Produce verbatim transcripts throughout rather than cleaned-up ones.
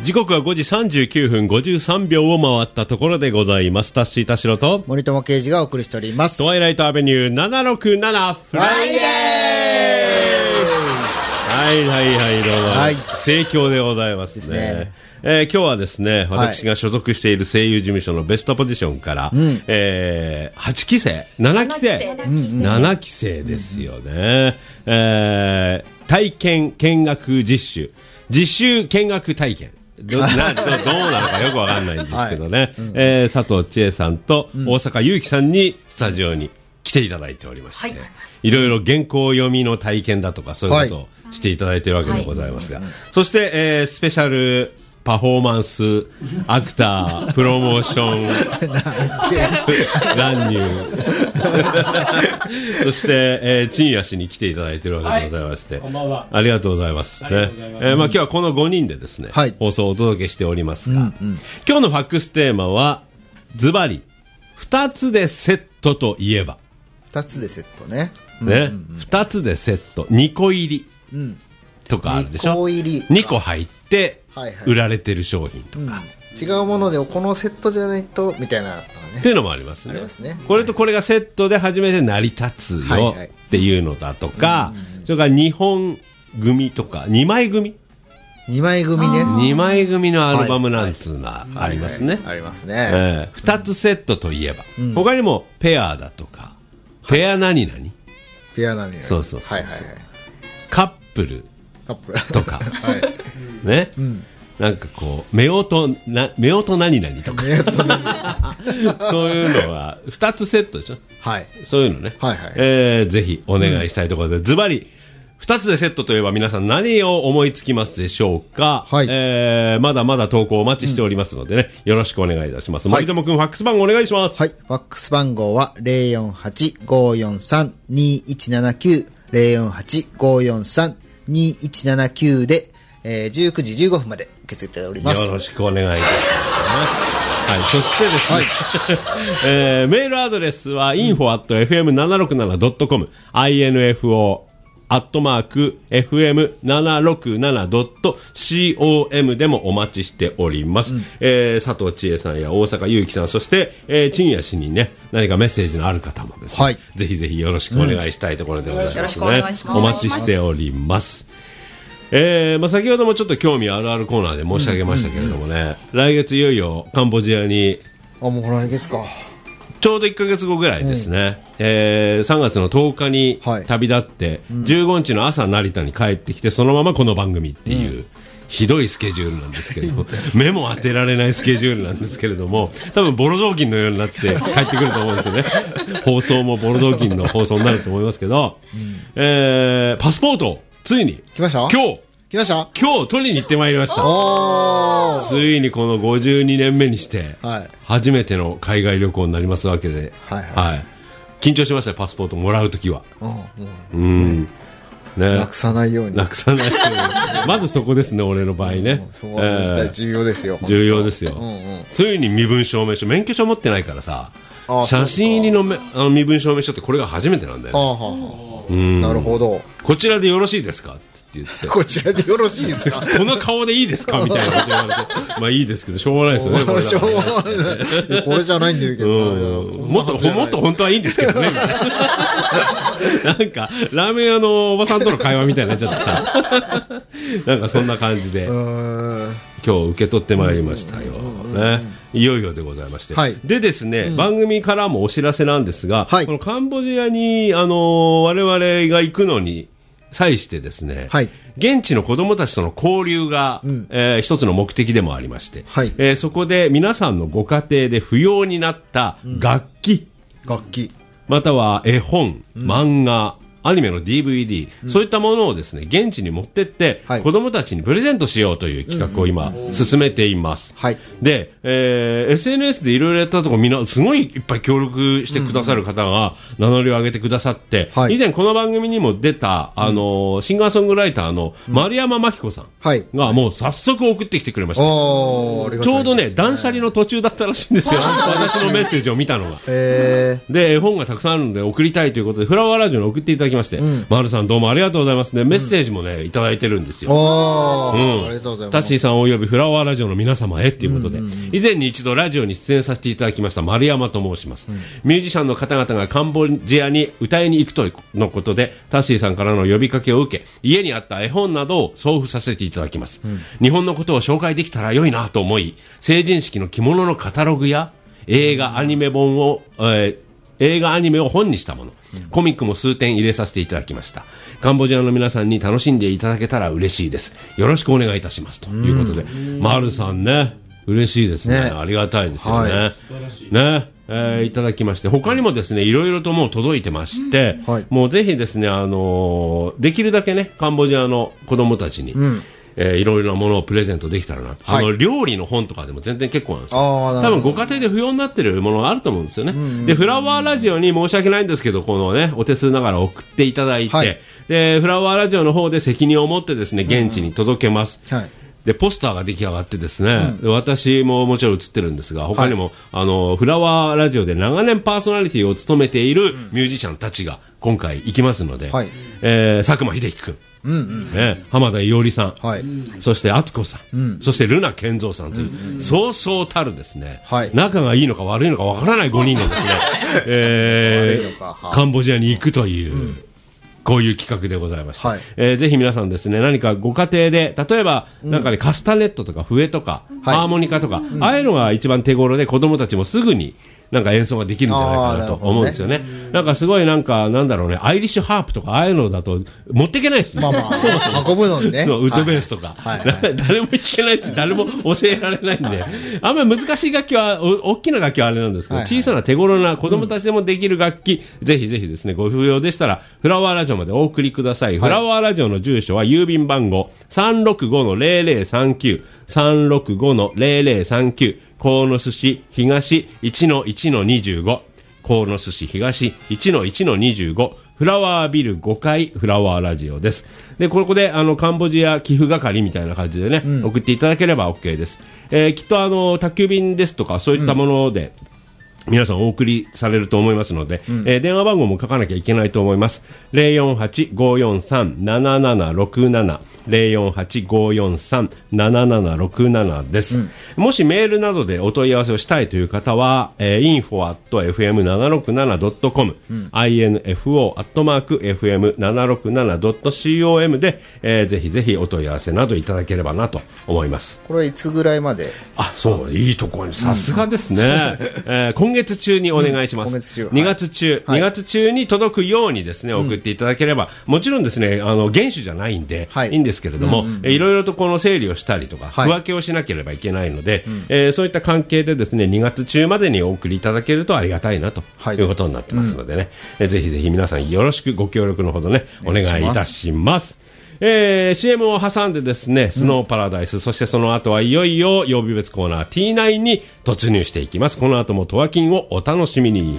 時刻はごじさんじゅうきゅうふんごじゅうさんびょうを回ったところでございます。タッシー田代と森友刑事がお送りしております。 トワイライトアベニューななろくななフライデー。はいはいはい、どうも、はい、盛況でございますね。ですね。えー、今日はですね、私が所属している声優事務所のベストポジションから、うん、えー、はちきせいななきせいななきせいですよね、うんうん、えー、体験見学実習実習見学体験ど, な ど, どうなのかよくわかんないんですけどね、はい、うん、えー、佐藤千恵さんと大阪祐樹さんにスタジオに来ていただいておりまして、はい、いろいろ原稿読みの体験だとかそういうことをしていただいているわけでございますが、はい、そして、えー、スペシャルパフォーマンスアクタープロモーション乱入そして、えー、陳谷氏に来ていただいているわけでございまして、はい、こんばんは、ありがとうございますね。えー、まあ今日はこのごにんでですね、はい、放送をお届けしておりますが、うんうん、今日のファックステーマはズバリふたつでセットといえば、 ふたつでセットね、 ね、うんうんうん、ふたつでセットにこ入り、うん、とかあるでしょ。にこ入りにこ入って売られてる商品とか、はいはい、 うん、違うものでこのセットじゃないとみたいな、ね、 っていうのもあります ね, ありますね。これとこれがセットで初めて成り立つよっていうのだとか、はいはい、それからにほん組とかにまい組にまい組ね、 にまい組のアルバムなんつうのはありますね。 ありますね、 えー、ふたつセットといえば、うん、他にもペアだとか、はい、ペア何々 ペア何々、 そうそうそうそう、はいはいはい、カップルとか、はい、ね、うん、なんかこう夫婦な夫婦何々とかそういうのはふたつセットでしょ、はい、そういうのね、はいはい、えー、ぜひお願いしたいところで、うん、ズバリふたつでセットといえば皆さん何を思いつきますでしょうか、はい、えー、まだまだ投稿お待ちしておりますのでね、うん、よろしくお願いいたします。森友くん、ファックス番号お願いします。 はい、ファックス番号は ゼロよんはち ごよんさん にいちななきゅう ゼロよんはち ごよんさん にいちななきゅう で、えー、じゅうくじじゅうごふんまで受け付けております。 よろしくお願いいたします、ね。はい、そしてですね、はい、えー、メールアドレスは インフォ アット エフエムななろくなな ドット コム アイエヌエフオー アットマーク エフエムななろくなな ドット コム でもお待ちしております、うん、えー、佐藤千恵さんや大阪祐樹さん、そして、えー、陳谷氏にね、何かメッセージのある方もですね、はい、ぜひぜひよろしくお願いしたいところでございますね、うん、お待ちしております。えーまあ、先ほどもちょっと興味あるあるコーナーで申し上げましたけれどもね、うんうんうん、来月いよいよカンボジアに、 あ、もう来月か、 ちょうどいっかげつごぐらいですね、うん、えー、さんがつのとおかに旅立って、はい、うん、じゅうごにちの朝成田に帰ってきて、そのままこの番組っていう、うん、ひどいスケジュールなんですけれども目も当てられないスケジュールなんですけれども、多分ボロ雑巾のようになって帰ってくると思うんですよね放送もボロ雑巾の放送になると思いますけど、うん、えー、パスポートついに来ました。 今日来ました。 今日取りに行ってまいりました。ついにこのごじゅうにねんめにして初めての海外旅行になりますわけで、はいはいはい、緊張しましたよ、パスポートもらうときは。うん、 ね、なくさないようになくさないようにまずそこですね、俺の場合ね、 そこは絶対重要ですよ、 えー、重要ですよ、うんうん、ついに身分証明書、免許証持ってないからさ、写真入り の, あの身分証明書ってこれが初めてなんだよね。はあはあ、うん、なるほど。こちらでよろしいですかって言ってこちらでよろしいですかこの顔でいいですかみたいなこと言われてまあいいですけどしょうがないですよね、これしょうがないこれじゃないんだけど、 うん、もっともっと本当はいいんですけどねみたいななんかラーメン屋のおばさんとの会話みたいになっちゃってさなんかそんな感じで今日受け取ってまいりましたよ、ね、いよいよでございまして、はい、でですね、うん、番組からもお知らせなんですが、はい、このカンボジアに、あのー、我々が行くのに際してですね、はい、現地の子どもたちとの交流が、うん、えー、一つの目的でもありまして、はい、えー、そこで皆さんのご家庭で不要になった楽器、 うん、楽器または絵本、漫画、アニメの ディーブイディー、うん、そういったものをですね現地に持ってって、はい、子どもたちにプレゼントしようという企画を今、うんうん、進めています、はい、で、えー、エスエヌエス でいろいろやったところみんなすごいいっぱい協力してくださる方が名乗りを上げてくださって、うんうん、以前この番組にも出た、あのー、シンガーソングライターの丸山真紀子さんがもう早速送ってきてくれました、はい、ちょうどね断捨離の途中だったらしいんですよ私のメッセージを見たのが、えー、で絵本がたくさんあるので送りたいということでフラワーラジオに送っていただききまして、うん、丸さんどうもありがとうございますね。メッセージもね、うん、いただいてるんですよ。 おー、うん、ありがとうございます。 タッシーさんおよびフラワーラジオの皆様へっていうことで、うんうんうん、以前に一度ラジオに出演させていただきました丸山と申します、うん、ミュージシャンの方々がカンボジアに歌いに行くとのことで、タッシーさんからの呼びかけを受け、家にあった絵本などを送付させていただきます、うん、日本のことを紹介できたら良いなと思い、成人式の着物のカタログや映画アニメ本を、えー、映画アニメを本にしたもの、うん、コミックも数点入れさせていただきました。カンボジアの皆さんに楽しんでいただけたら嬉しいです。よろしくお願いいたしますということで、マルさんね、嬉しいですね、ね、ありがたいですよね、はい、ね、えー、いただきまして、他にもですねいろいろともう届いてまして、はい、もうぜひですね、あのー、できるだけねカンボジアの子供たちに、うん、えー、いろいろなものをプレゼントできたらなと、はい、あの料理の本とかでも全然結構なんですよ。多分ご家庭で不要になってるものがあると思うんですよね、うんうん、でフラワーラジオに申し訳ないんですけど、このねお手数ながら送っていただいて、はい、でフラワーラジオの方で責任を持ってですね現地に届けます、うんうん、はい、でポスターが出来上がってですね、うん、で私ももちろん映ってるんですが、他にも、はい、あのフラワーラジオで長年パーソナリティを務めているミュージシャンたちが今回行きますので、はい、えー、佐久間秀樹君、うんうんね、浜田伊織さん、はい、そして敦子さん、うん、そして瑠奈健三さんという、うんうん、そうそうたるですね、はい、仲がいいのか悪いのかわからないごにんのですね、えー、カンボジアに行くという、うん、こういう企画でございまして、はい、えー、ぜひ皆さんですね、何かご家庭で例えばなんかね、うん、カスタネットとか笛とか、はい、ハーモニカとか、うん、ああいうのが一番手頃で子供たちもすぐになんか演奏ができるんじゃないかなと思うんですよね。な, なんかすごいなんかなんだろうね、アイリッシュハープとかああいうのだと持っていけないし、 まあまあそうそう運ぶのにね、 そうウッドベースとか、はいはいはい、誰も弾けないし誰も教えられないんで、あんまり難しい楽器は大きな楽器はあれなんですけど、はいはい、小さな手頃な子供たちでもできる楽器、うん、ぜひぜひですねご不要でしたらフラワーラジオまでお送りください、はい、フラワーラジオの住所は郵便番号 さんろくごのゼロゼロさんきゅう さんろくごのゼロゼロさんきゅう、鴻巣市東 いちのいちのにじゅうご、鴻巣市東 いちのいちのにじゅうご、フラワービルごかいフラワーラジオです。でここであのカンボジア寄付係みたいな感じでね、うん、送っていただければ OK です、えー、きっとあの宅急便ですとかそういったもので、うん、皆さんお送りされると思いますので、うん、えー、電話番号も書かなきゃいけないと思います。 ゼロよんはち ごよんさん ななななろくなな ゼロよんはち ごよんさん ななななろくなな です、うん、もしメールなどでお問い合わせをしたいという方は、えー、インフォ アット エフエムななろくななドットコム、うん、インフォ アットマーク エフエムななろくななドットコム で、えー、ぜひぜひお問い合わせなどいただければなと思います。 これはいつぐらいまで？ あ、そう、いいところにさすがですね、うん、えー、今月中にお願いします、うん、今月中、にがつ中、はい、にがつ中に届くようにですね送っていただければ、うん、もちろんですねあの原種じゃないんで、はい、いいんですけれども、うんうんうん、いろいろとこの整理をしたりとか、はい、区分けをしなければいけないので、うん、えー、そういった関係でですねにがつ中までにお送りいただけるとありがたいなということになってますのでね、うん、えー、ぜひぜひ皆さんよろしくご協力のほどねお願いいたします。えー、シーエム を挟んでですねスノーパラダイス、うん、そしてその後はいよいよ曜日別コーナー ティーナイン に突入していきます。この後もトワキンをお楽しみに。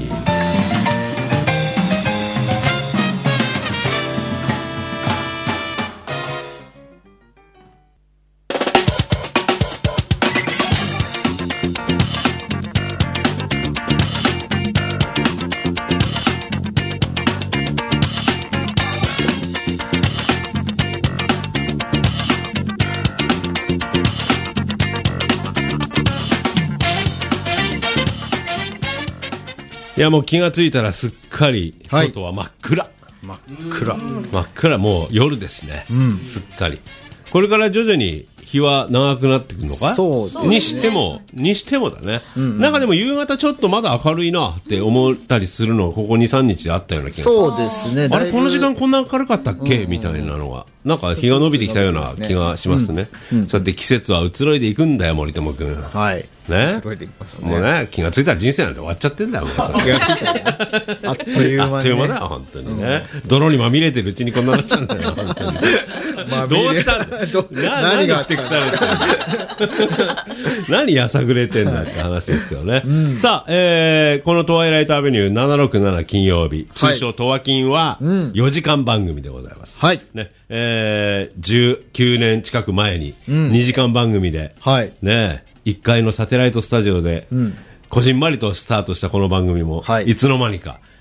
いやもう気がついたらすっかり外は真っ暗、はい、 真っ暗真っ暗、もう夜ですね、うん、すっかりこれから徐々に日は長くなってくるのか、 そうですね、 にしてもにしてもだね、うんうん、なんかでも夕方ちょっとまだ明るいなって思ったりするのがここ にさんにちであったような気がする。 そうですね、 あれこの時間こんな明るかったっけ、うんうん、みたいなのがなんか日が伸びてきたような気がしますね。うんうん、そうやって季節は移ろいでいくんだよ森友君。 はいね、 移ろいでいきますね。 もうね気がついたら人生なんて終わっちゃってんだよ。気がついたらあっという間に、ね、 あっという間だよ本当にね、うん、泥にまみれてるうちにこんなになっちゃうんだよ本当にどうしたんだど何がふてくされてる何やさぐれてんだって話ですけどね、うん、さあ、えー、このトワイライトアベニューななろくなな金曜日、通称トワキンはよじかん番組でございます、 はいね、えー、じゅうきゅうねん近く前ににじかん番組で、うん、はいね、いっかいのサテライトスタジオで、うん、こじんまりとスタートしたこの番組も、はい、いつの間にか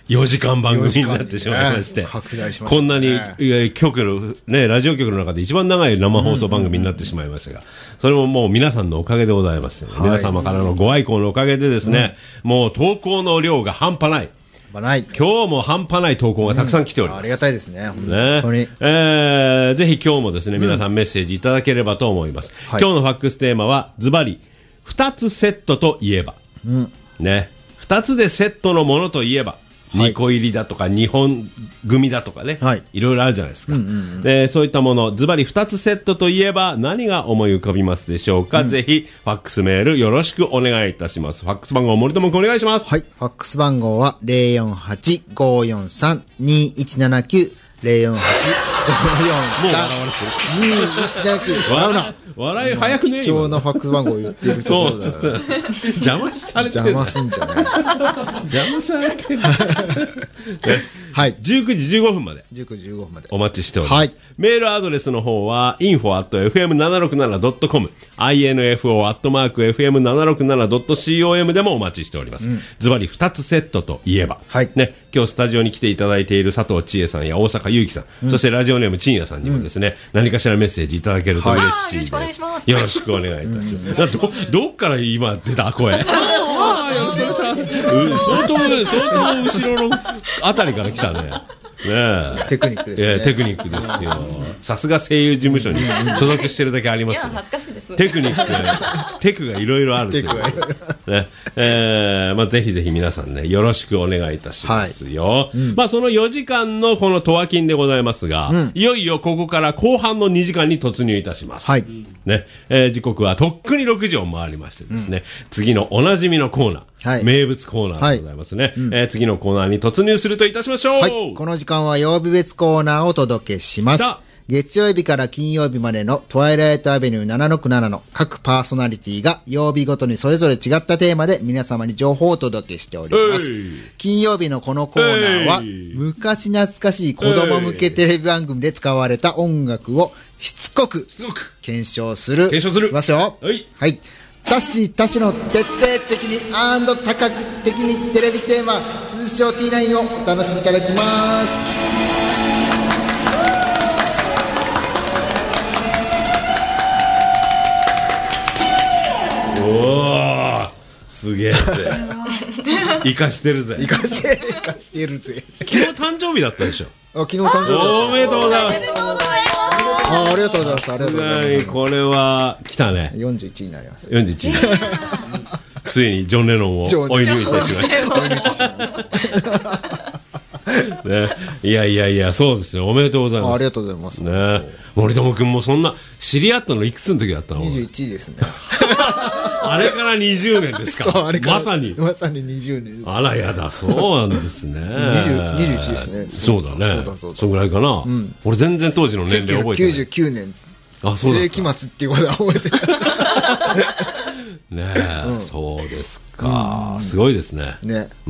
よじかん番組になってしまいまして、 ね、拡大しましたね、 こんなに、えー、局の、ね、ラジオ局の中で一番長い生放送番組になってしまいましたが、それももう皆さんのおかげでございましてね、はい、皆様からのご愛顧のおかげでですね、うん、もう投稿の量が半端ない。 ない。 今日も半端ない投稿がたくさん来ております。 うん、ありがたいですね。本当に。 ねえー、ぜひ今日もですね、皆さんメッセージいただければと思います。うん、今日のファックステーマは、ズバリ、二つセットといえば。うん、ね。二つでセットのものといえば。にこ入りだとかにほん組だとかね、はい、いろいろあるじゃないですか、うんうんうん、でそういったものズバリふたつセットといえば何が思い浮かびますでしょうか、うん、ぜひファックスメールよろしくお願いいたします。ファックス番号森友君お願いします。 はい、ファックス番号は ゼロよんはち ごーよんさん にーいちななきゅう ゼロよんはち ごーよんさん にーいちななきゅう笑うな笑い早くねえよ。 貴重なファックス番号を言ってるところだから邪魔されてる。 邪魔すんじゃない邪魔されてるはい、 じゅうくじじゅうごふんまでじゅうくじじゅうごふんまでお待ちしております、 はい、 メールアドレスの方は インフォ アット エフエムななろくなな ドット コム インフォ アットマーク エフエムななろくなな ドット コム でもお待ちしております、うん、ズバリふたつセットといえば、はいね、今日スタジオに来ていただいている佐藤千恵さんや大阪祐樹さん、うん、そしてラジオネームちんやさんにもですね、うん、何かしらメッセージいただけると嬉しいです、はい、よろしくお願いいたします。ど, どっから今出た声よろしくお願いします。相当相当後ろのあたりから来たね。ねテクニックですね。 いやテクニックですよ。さすが声優事務所に所属してるだけありますね。いや恥ずかしいです。テクニックテクがいろいろあるという、ねえーまあ、ぜひぜひ皆さんねよろしくお願いいたしますよ、はいうんまあ、そのよじかんのこのトワキンでございますが、うん、いよいよここから後半のにじかんに突入いたします、はいねえー、時刻はとっくにろくじを回りましてですね、うん、次のおなじみのコーナーはい、名物コーナーでございますね、はいうんえー、次のコーナーに突入するといたしましょう、はい、 この時間は曜日別コーナーをお届けします。月曜日から金曜日までのトワイライトアベニューななろくななの各パーソナリティが曜日ごとにそれぞれ違ったテーマで皆様に情報をお届けしております。金曜日のこのコーナーは昔懐かしい子供向けテレビ番組で使われた音楽をしつこく検証する。 検証する。 いきますよ。はい。はい。タッシータシの徹底的に&多角的にテレビテーマ通称 ティーナイン をお楽しみいただきます。 おーすげえぜ生かしてるぜ生かして生かしてるぜ昨日誕生日だったでしょ。 あ昨日誕生日だった。 おめでとうございます。 あ, ありがとうございます。ありがとうございます。 これは来たね。 よんじゅういちになります。 よんじゅういちついにジョン・レノンを追い抜いてしまいましたね、いやいやいやそうですよ。おめでとうございます。 あ, ありがとうございます、 ね、森友君もそんな知り合ったのいくつの時だったの。 にじゅういちですねあれからにじゅうねんですか。 そうあれからまさにまさににじゅうねんです。 あらやだそうなんですねにじゅう、にじゅういちですね。 そうだね。そうだそうだそんぐらいかな、うん、俺全然当時の年齢覚えてない。せんきゅうひゃくきゅうじゅうきゅうねんあそうだ世紀末っていうことは覚えてないねえ、うん、そうですか、うん、すごいですね。 ね、うん、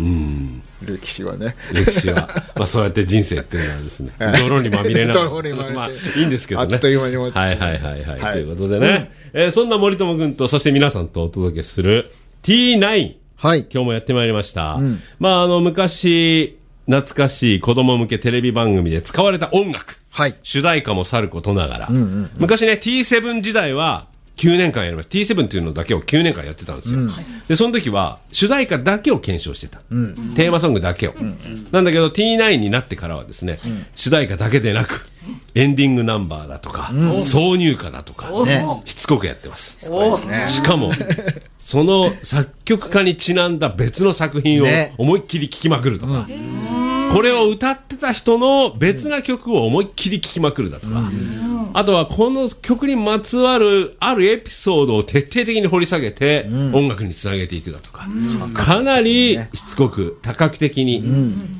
歴史はね歴史は、まあ、そうやって人生っていうのはですね泥にまみれながらまあいいんですけどね。 あっという間に終わっちゃう。 はいはいはいはい、はい、ということでね、うんえー、そんな森友君とそして皆さんとお届けする ティーナイン、はい、今日もやってまいりました、うんまあ、あの昔懐かしい子供向けテレビ番組で使われた音楽、はい、主題歌もさることながら、うんうんうん、昔ね ティーセブン 時代はきゅうねんかんやりました。 ティーセブン っていうのだけをきゅうねんかんやってたんですよ、うん、でその時は主題歌だけを検証してた、うん、テーマソングだけを、うん、なんだけど ティーナイン になってからはですね、うん、主題歌だけでなくエンディングナンバーだとか、うん、挿入歌だとか、ね、しつこくやってます。そうですね。しかもその作曲家にちなんだ別の作品を思いっきり聴きまくるとか、ねうん、これを歌ってた人の別な曲を思いっきり聴きまくるだとか、うんあとはこの曲にまつわるあるエピソードを徹底的に掘り下げて音楽につなげていくだとか、うん、かなりしつこく多角的に、うん、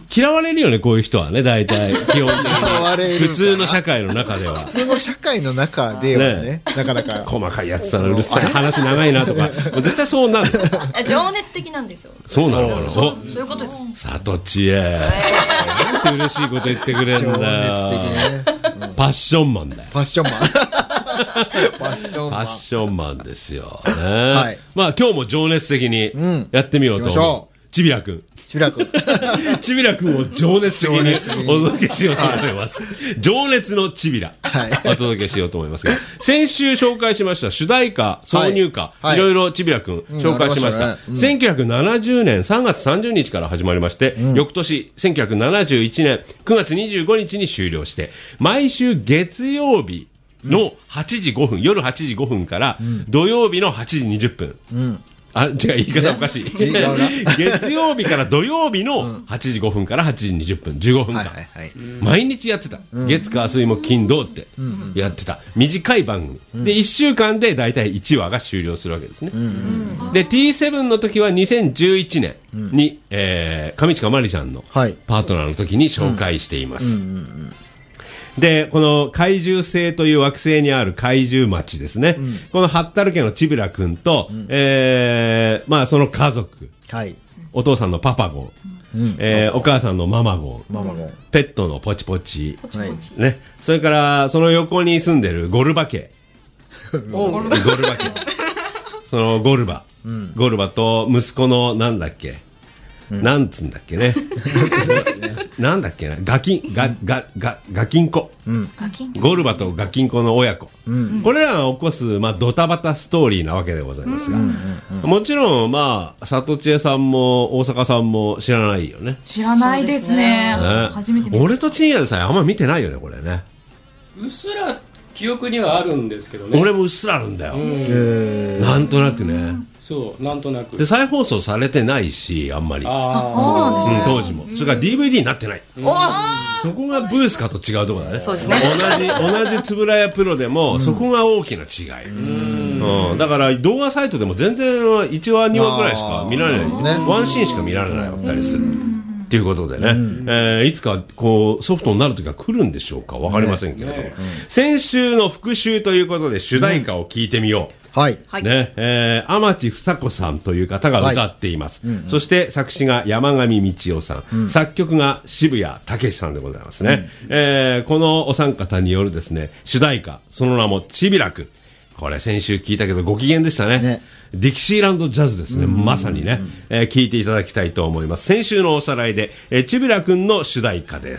嫌われるよねこういう人はね大体基本的に普通の社会の中では普通の社会の中では ね, ねなかなか細かいやつだなうるさい話長いなとか絶対そうなる情熱的なんですよ。 そうなのそうそういうことです。 佐藤千恵なんて嬉しいこと言ってくれるんだよ。情熱的ね、うん、パッションマンだよ。 パッションマンパッションマンパッションマンですよね、はい、まあ今日も情熱的にやってみようと思う、うん、ちびらくんちちびらくん。 ちびらくんを情熱的にお届けしようと思います。情熱のちびら、はい、お届けしようと思いますが、先週紹介しました主題歌、挿入歌、はいはい、いろいろちびらくん紹介しました。うん、せんきゅうひゃくななじゅうねんさんがつさんじゅうにちから始まりまして、うん、翌年せんきゅうひゃくななじゅういちねんくがつにじゅうごにちに終了して、毎週月曜日のはちじごふん、うん、夜はちじごふんから土曜日のはちじにじゅっぷん、うん、あ、違う、言い方おかしい。月曜日から土曜日のはちじごふんからはちじにじゅっぷん、じゅうごふんかん、はいはいはい、毎日やってた、うん、月火水木金土ってやってた短い番組、うん、でいっしゅうかんでだいたいいちわが終了するわけですね、うんうん、で ティーセブン の時はにせんじゅういちねんに、うんえー、上近まりちゃんのパートナーの時に紹介しています、うんうんうんうんで、この怪獣星という惑星にある怪獣町ですね。うん、このハッタル家のちびらくんと、うん、えー、まあその家族。はい。お父さんのパパゴン。うんえー、お母さんのママゴン。ママゴン。ペットのポチポチ。ポチポチ。ね。それから、その横に住んでるゴルバ家。ゴルバ家。そのゴルバ。うん、ゴルバと息子のなんだっけ。うん、なんつんだっけねなんだっけなガキンガガガガキンコ、うん、ゴルバとガキンコの親子、うん、これらが起こす、まあ、ドタバタストーリーなわけでございますが、うんうんうん、もちろんまあ里知恵さんも大阪さんも知らないよね。 知らないですね、ね初めて見俺とちんやでさえあんま見てないよねこれね。 うっすら記憶にはあるんですけどね。 俺もうっすらあるんだよ、うん、なんとなくね。 そうなんとなくで再放送されてないしあんまりあそうなんですね、うん、当時もそれから ディーブイディー になってない、うん、そこがブースカと違うところだね。そうですね同じ同じつぶらやプロでも、うん、そこが大きな違い、うんうん、だから動画サイトでも全然いちわにわぐらいしか見られない、ね、ワンシーンしか見られなかったりするっていうことでね、うんえー、いつかこうソフトになる時が来るんでしょうか分かりませんけれども、ねねうん、先週の復習ということで主題歌を聞いてみよう、うんはいねえー、天地房子さんという方が歌っています、はいうんうん、そして作詞が山上道夫さん、うん、作曲が渋谷武さんでございますね、うんえー、このお三方によるですね主題歌その名もちびらく。これ先週聞いたけどご機嫌でした ね, ねディキシーランドジャズですね、うんうんうん、まさにね、えー、聞いていただきたいと思います。先週のおさらいで、えー、ちびらくんの主題歌です。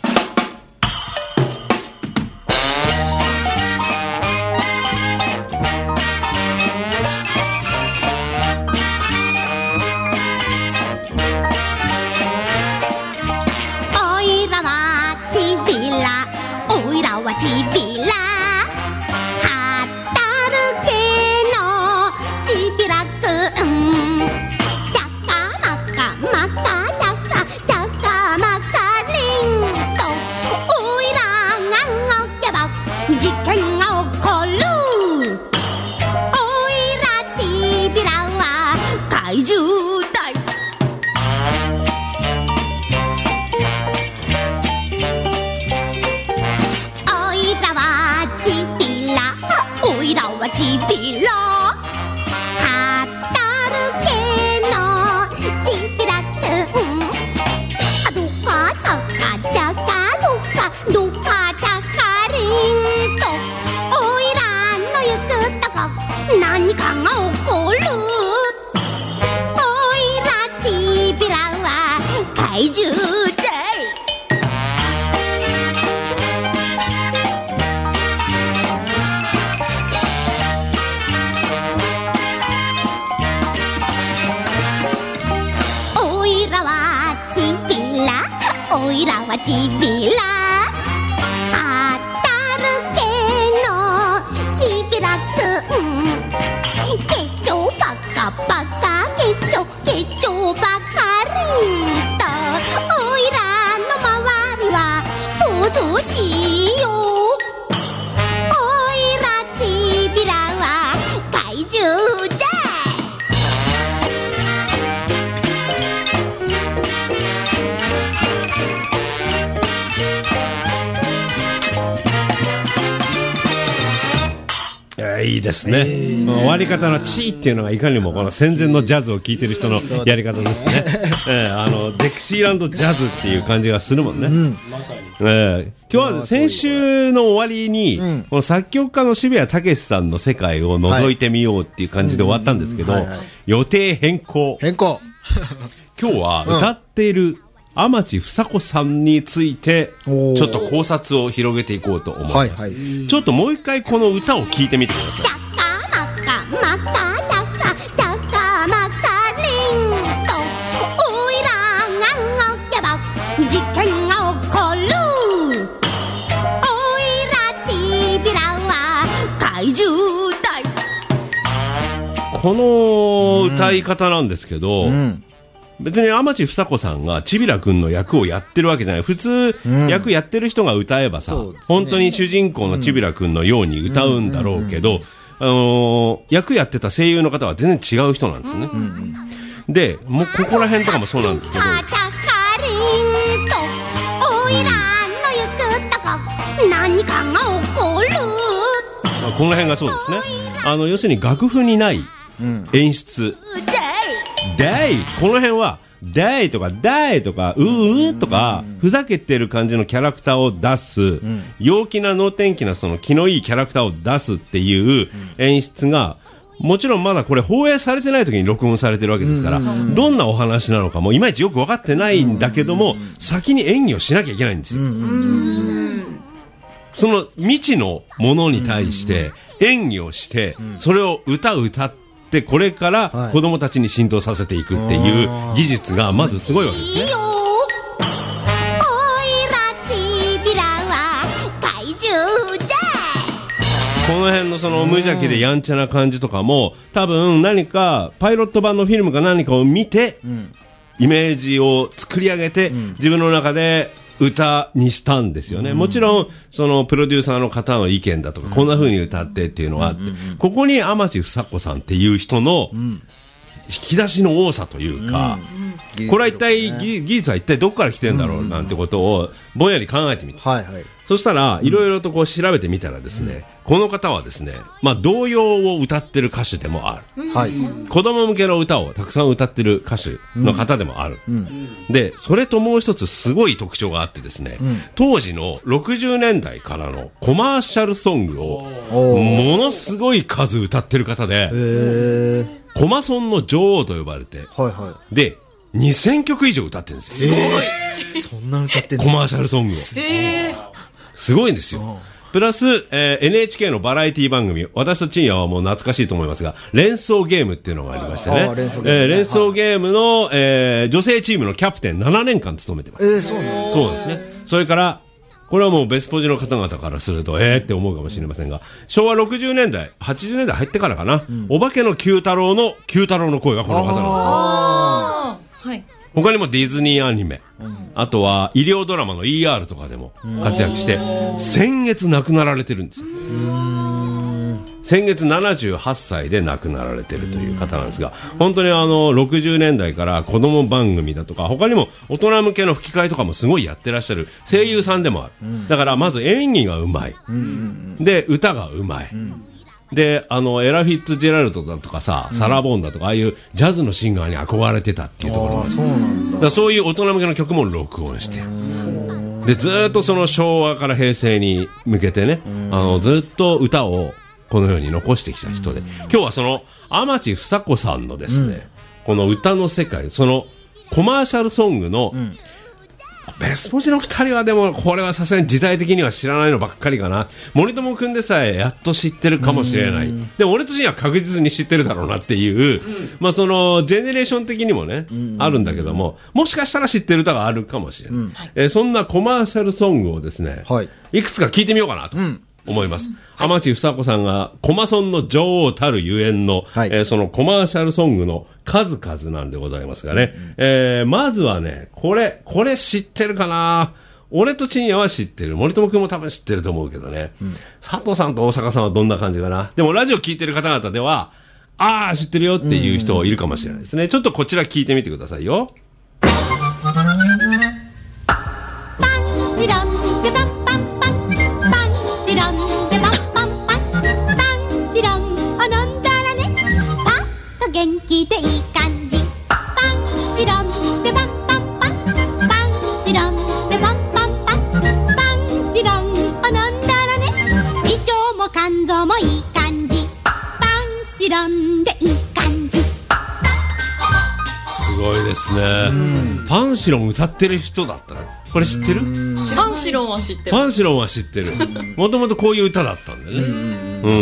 ちびらはったるけのちびらくんちゃかまかまかちゃかちゃかまかりんとおいらが動けば事件が起こる。おいらちびらは怪獣だい。おいらはちびらはったるけのちびらくんあどかちゃかちゃかどかどかちゃかりんとおいらの行くとこ何かが起こる。おいらちびらは怪獣だい。おいらはちびらはったるけのちびらくんけちょばかばかけちょけちょばかりんとおいらのまわりは想像しよう。おいらちびらは怪獣だ。 いいですね、えー、終わり方のチーっていうのがいかにもこの戦前のジャズを聴いてる人のやり方ですねえー、あのデキシーランドジャズっていう感じがするもんね、うんまさにえー、今日は先週の終わりに、うん、この作曲家の渋谷武さんの世界を覗いてみようっていう感じで終わったんですけど予定変更変更今日は歌っている天地房子さんについてちょっと考察を広げていこうと思います、はいはい、ちょっともう一回この歌を聞いてみてください。 チャカマカマカチャカチャカマカリンとおいらが動けば事件が起こる。おいらちびらは怪獣だい。 この歌い方なんですけど、うんうん別に天地房子さんがちびらくんの役をやってるわけじゃない。普通、うん、役やってる人が歌えばさ、ね、本当に主人公のちびらくんのように歌うんだろうけど、あのー、役やってた声優の方は全然違う人なんですね、うんうん、でもうここら辺とかもそうなんですけど、 何かが起こる。 この辺がそうですね。あの要するに楽譜にない演出、うんデイこの辺はデイとかデイとかうーうとかふざけてる感じのキャラクターを出す、うん、陽気な能天気なその気のいいキャラクターを出すっていう演出がもちろんまだこれ放映されてない時に録音されてるわけですから、どんなお話なのかもいまいちよく分かってないんだけども、先に演技をしなきゃいけないんですよ。その未知のものに対して演技をしてそれを歌う歌ってでこれから子供たちに浸透させていくっていう技術がまずすごいわけですね。この辺のその無邪気でやんちゃな感じとかも多分何かパイロット版のフィルムか何かを見てイメージを作り上げて自分の中で歌にしたんですよね、うん、もちろんそのプロデューサーの方の意見だとか、うん、こんな風に歌ってっていうのがあって、うんうんうん、ここに天地房子さんっていう人の引き出しの多さというか、うんうん、これは一体、ね、技術は一体どこから来てるんだろうなんてことをぼんやり考えてみて、はいはい、そしたらいろいろとこう調べてみたらですね、うん、この方はですね、まあ、童謡を歌ってる歌手でもある、はい、子供向けの歌をたくさん歌ってる歌手の方でもある、うんうん、でそれともう一つすごい特徴があってですね、うん、当時のろくじゅうねんだいからのコマーシャルソングをものすごい数歌ってる方で、コマソンの女王と呼ばれて、はいはい、でにせんきょく以上歌ってるんですよ。 すごいそんな歌ってんの。 コマーシャルソングを、えー、すごいんですよ。プラス、えー、エヌエイチケー のバラエティ番組、私と陳也はもう懐かしいと思いますが、連想ゲームっていうのがありましてね、連想ゲーム、えー、連想ゲームの、えー、女性チームのキャプテンななねんかん務めてます。 えー、そうなの？ そうですね。それからこれはもうベスポジの方々からするとえーって思うかもしれませんが、昭和ろくじゅうねんだいはちじゅうねんだい入ってからかな、うん、お化けの九太郎の九太郎の声がこの方なんです。あー、はい、他にもディズニーアニメ、うん、あとは医療ドラマの イーアール とかでも活躍して、先月亡くなられてるんですよ。先月ななじゅうはっさいで亡くなられてるという方なんですが、本当にあのろくじゅうねんだいから子供番組だとか他にも大人向けの吹き替えとかもすごいやってらっしゃる声優さんでもある。だからまず演技がうまい、で歌がうまい、であのエラ・フィッツジェラルドだとかさ、サラ・ボーンだとかああいうジャズのシンガーに憧れてたっていうところが、そうなんだ。だからそういう大人向けの曲も録音してでずっとその昭和から平成に向けてね、あのずっと歌をこのように残してきた人で、今日はその天地房子さんのですね、うん、この歌の世界、そのコマーシャルソングの、うん、ベスポジのふたりはでもこれはさすがに時代的には知らないのばっかりかな。森友くんでさえやっと知ってるかもしれない。でも俺たちには確実に知ってるだろうなっていう、うん、まあそのジェネレーション的にもね、うん、あるんだけども、もしかしたら知ってる歌があるかもしれない、うん、えー、そんなコマーシャルソングをですね、はい、いくつか聞いてみようかなと、うん、思います。天地房子さんがコマソンの女王たるゆえんの、はい、えー、そのコマーシャルソングの数々なんでございますがね、うん、えー、まずはね、これこれ知ってるかな。俺と陳也は知ってる、森友くんも多分知ってると思うけどね、うん、佐藤さんと大阪さんはどんな感じかな。でもラジオ聞いてる方々ではああ知ってるよっていう人いるかもしれないですね。ちょっとこちら聞いてみてくださいよ。パンシランでパンパンパン、パンシランでパンパンパン、パンシランを飲んだらね、パッと元気でいい感じ。パンシランでパンパンパン、パンシランでパンパンパン、パンシランを飲んだらね、胃腸も肝臓もいい感じ。パンシランでいい感じ。すごいですね。パンシロン歌ってる人だったね。これ知ってる？ パンシロンは知ってる。 パンシロンは知ってる。もともとこういう歌だったんだよね。うん。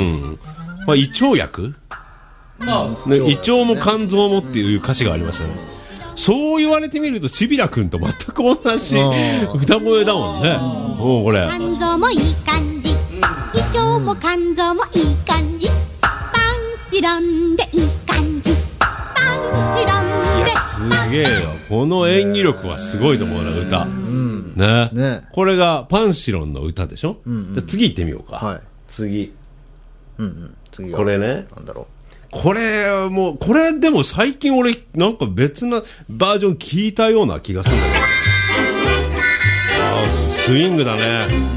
まあ、胃腸薬？ まあ、 ね、胃腸も肝臓もっていう歌詞がありましたね。そう言われてみるとちびらくんと全く同じ歌声だもんね。おこれ肝臓もいい感じ、胃腸も肝臓もいい感じ、パンシロンでいい感じ、パンシロンで。 いやすげえよ、この演技力はすごいと思うな歌、うんねね、これがパンシロンの歌でしょ、うんうん、じゃ次行ってみようか、はい、次、うんうん、次これね、なんだろう、これもうこれでも最近俺なんか別なバージョン聞いたような気がするんだけど、あスイングだね、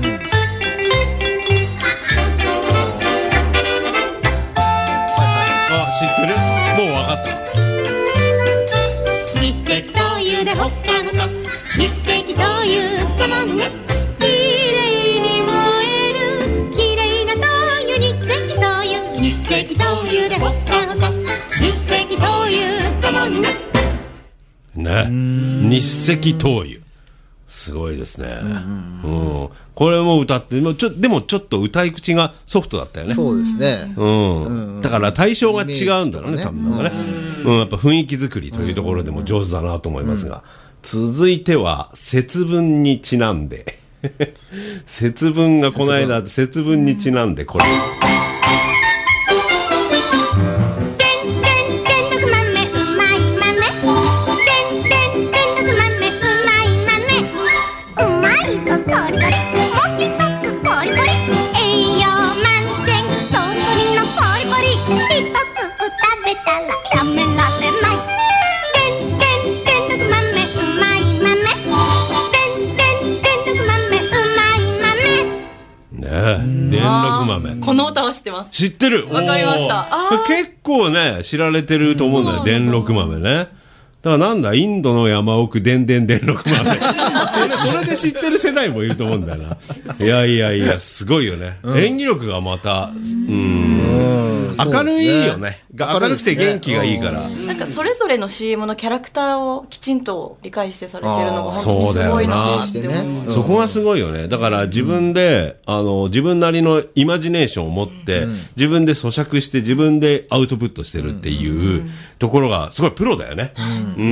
あ知ってる、もう分かった、 日赤灯油でほっかほか、日赤灯油かまんね、きれいに燃えるきれいな灯油、日赤灯油、日赤灯油でほっかほか、日赤灯油かまんねね、日赤灯油すごいですね、うんうんうん、これも歌ってちょでもちょっと歌い口がソフトだったよね、 そうですね、 うんうん、だから対象が違うんだろうね、多分なんかね、うん、やっぱ雰囲気作りというところでも上手だなと思いますが、うんうん、続いては節分にちなんで節分がこの間節分にちなんでこれこの歌は知ってます。 知ってる。 わかりました。 結構ね知られてると思うんだよ、伝六豆ね。だからなんだインドの山奥でんでん伝六豆それそれで知ってる世代もいると思うんだよな。いやいやいやすごいよね、うん、演技力がまたうん明るいよね、明るくて元気がいいから、 なんかそれぞれの シーエム のキャラクターをきちんと理解してされてるのが本当にすごいなって思う。 そ, ね、そこがすごいよね。だから自分で、うん、あの自分なりのイマジネーションを持って、うん、自分で咀嚼して自分でアウトプットしてるっていうところがすごいプロだよね、うんうん、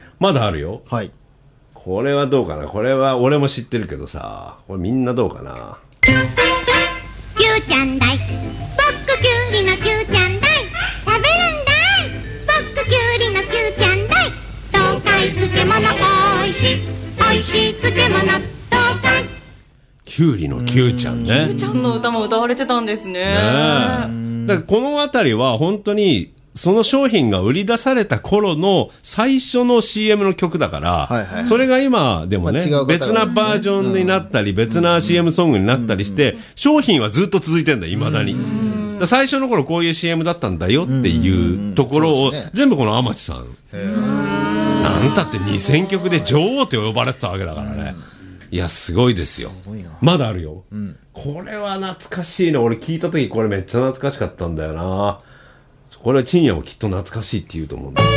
まだあるよ、はい、これはどうかな、これは俺も知ってるけどさ、これみんなどうかな。 キューちゃんだい、ポックキュウリのキューちゃんだい、食べるんだい、ポックキュウリのキューちゃんだい、東海漬物おいしい、おいしい漬物東海。 キュウリのキューちゃんね、キューちゃんの歌も歌われてたんですね。ねえ、だからこのあたりは本当にその商品が売り出された頃の最初の シーエム の曲だから、はいはいはい、それが今でもね、まあ、別なバージョンになったり、うん、別な シーエム ソングになったりして、うん、商品はずっと続いてんだよ、未だに。だ最初の頃こういう シーエム だったんだよっていうところを、ね、全部この天地さん。なんたってにせんきょくで女王って呼ばれてたわけだからね。いや、すごいですよ。すまだあるよ、うん。これは懐かしいね。俺聞いた時これめっちゃ懐かしかったんだよな。これはチンヤもきっと懐かしいって言うと思うんだ。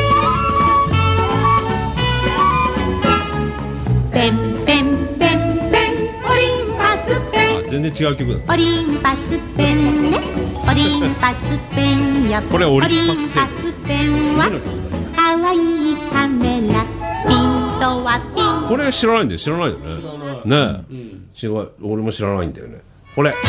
ペンペンペンペンオリンパスペン、 あ、全然違う曲だった。 オリンパスペンね、オリンパスペンやこれオリンパスペンはかわいいカメラ、ピントはピン。 これ知らないんだよ、知らないよね。ねえ、うん、知らない、俺も知らないんだよね。これ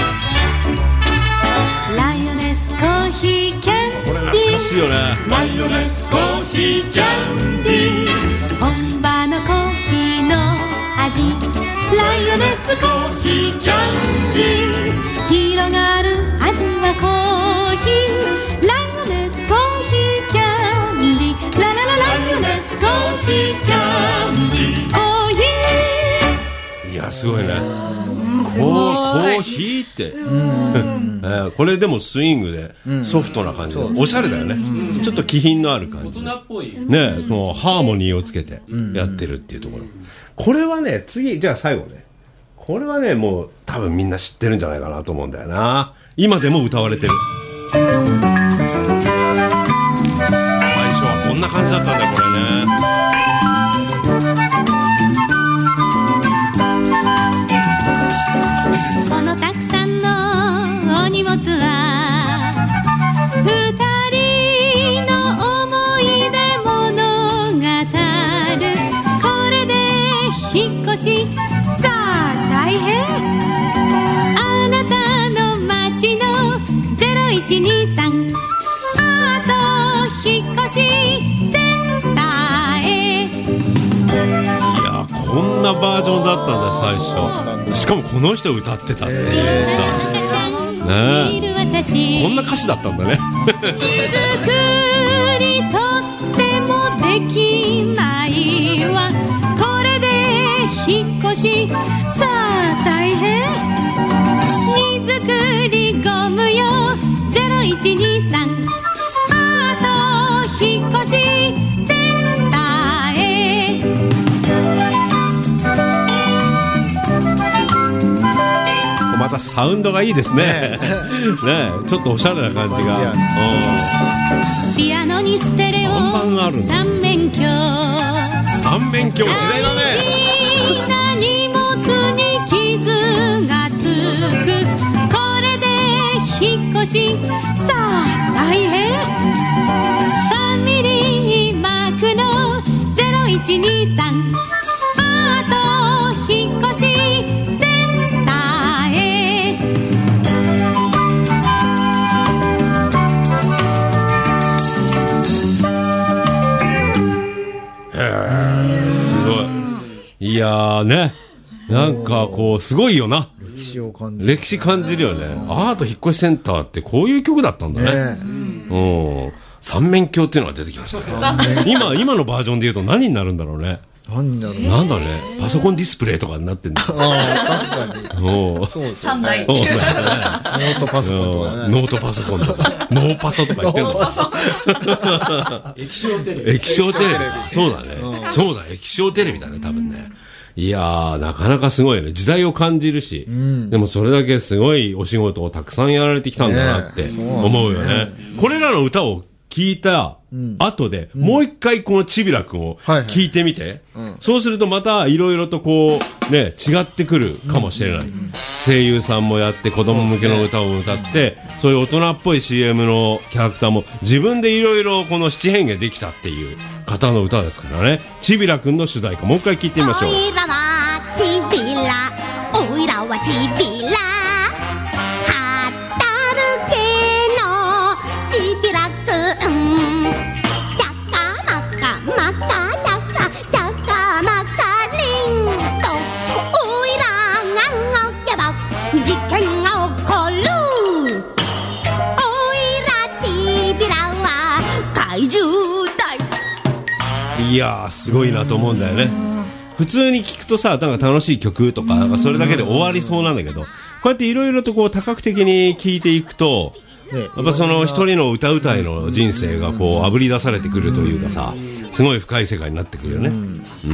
ライオネスコーヒーキャンディー、 これ懐かしいよね。 ライオネスコーヒーキャンディー、本場のコーヒーの味、ライオネスコーヒーキャンディー、広がる味はコーヒー、ライオネスコーヒーキャンディー、ラララライオネスコーヒーキャンディー、コーヒー。いやすごいね、コーヒーって、うんえー、これでもスイングでソフトな感じで、うん、おしゃれだよね、うん、ちょっと気品のある感じで、 大人っぽいね、もうハーモニーをつけてやってるっていうところ、うん、これはね、次じゃあ最後ね、これはねもう多分みんな知ってるんじゃないかなと思うんだよな。今でも歌われてる。最初はこんな感じだったんだよこれね。 ちにさんあと引っ越しセンターへ。 いやこんなバージョンだったんだ最初。しかもこの人歌ってたっていうさ、ねえ、こんな歌詞だったんだね。 手作りとってもできないわ、これで引っ越しさあ大変。荷造りゴムよゼロいちにさんあと引っ越しセンターへ。 またサウンドがいいですね。ねえ、ちょっとおしゃれな感じが。 ピアノにステレオ三面鏡、 三面鏡時代だね。 荷物に傷がつく、これで引っ越しさあ大変。ファミリーマークのゼロいちにさんあと引っ越しセンターへ。 すごい。いやーね、なんかこうすごいよな。 歴史を感じる。 歴史感じるよね。アート引っ越しセンターってこういう曲だったんだね。ね、うん。三面鏡っていうのが出てきましたね。今今のバージョンで言うと何になるんだろうね。 何だろう、 なんだね、パソコンディスプレイとかになってんだ。 ああ確かに。 おそうですね。 三台。 そうだよね。 ノートパソコンとかね。 ノートパソコンとかノーパソとか言ってんの。 液晶テレビ。 液晶テレビ。そうだね。そうだ、液晶テレビだね多分ね。いやーなかなかすごいよね。時代を感じるし、うん、でもそれだけすごいお仕事をたくさんやられてきたんだなって思うよね。これらの歌を聞いた後で、うん、もう一回このちびらくんを聞いてみて、はいはい、うん、そうするとまたいろいろとこうね違ってくるかもしれない、うんうんうん、声優さんもやって子供向けの歌を歌って、そういう大人っぽい シーエム のキャラクターも自分でいろいろこの七変化できたっていう方の歌ですからね。ちびらくんの主題歌もう一回聞いてみましょう。 おいらはちびら、おいらはちびら、働けのちびらくん、ちゃかまかまかちゃかちゃかまかりんと、おいらが動けば事件が起こる、おいらちびらは怪獣だい。 いやーすごいなと思うんだよね。普通に聞くとさ、なんか楽しい曲とか、なんかそれだけで終わりそうなんだけど、こうやっていろいろとこう多角的に聞いていくと、やっぱその一人の歌うたいの人生がこうあぶり出されてくるというかさ、すごい深い世界になってくるよね。うん、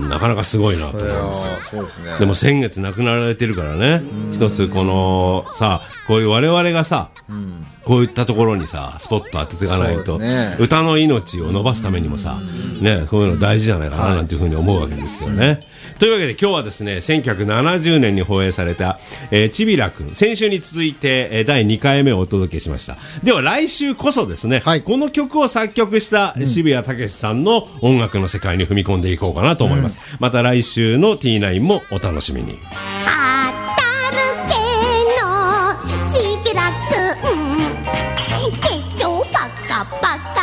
なかなかすごいなと思うんですよ。 そうですね。 でも先月亡くなられてるからね、一つこのさ、こういう我々がさ、こういったところにさスポット当てていかないと、ね、歌の命を伸ばすためにもさ、ね、こういうの大事じゃないかななんていうふうに思うわけですよね。というわけで今日はですね、せんきゅうひゃくななじゅうねんに放映された、えー、ちびらくん、先週に続いて、えー、だいにかいめをお届けしました。では来週こそですね、はい、この曲を作曲した渋谷武さんの音楽の世界に踏み込んでいこうかなと思います、うん、また来週の ティーナイン もお楽しみに。 働けのちびらくん、手帳パカパカ